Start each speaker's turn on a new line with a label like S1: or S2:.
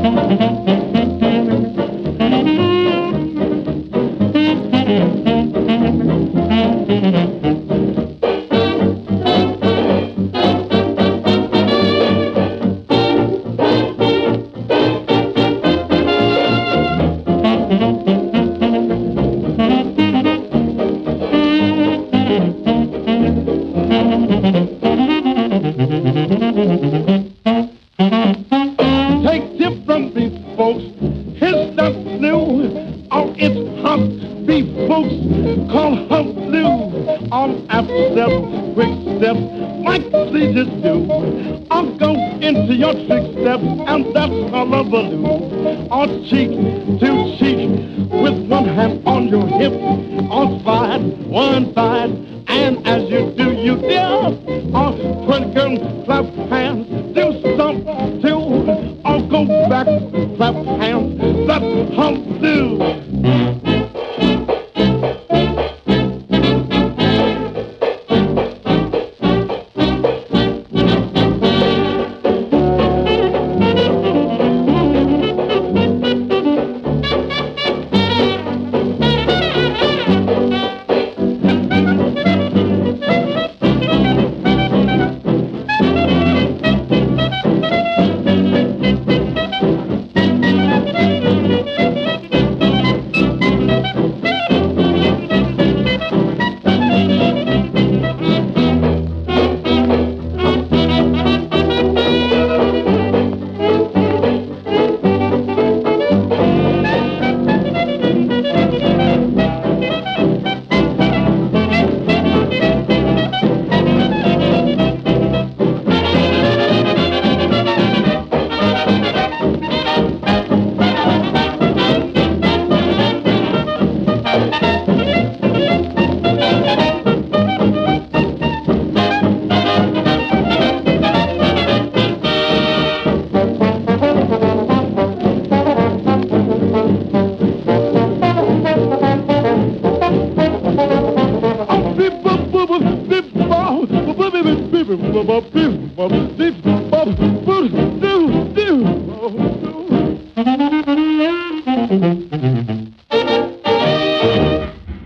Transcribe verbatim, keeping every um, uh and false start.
S1: Take tip from these folks. His stuff new. Oh, it's hump beef folks. Call hump new. On after step, quick step, like they just do. I'll go into your trick step, and that's hullabaloo. On cheek to cheek, with one hand on your hip, on side, one side, and as you do, you dare. On pretty girl, clap hands, do something too. I'll go back, clap hands, that's hump do. Beep,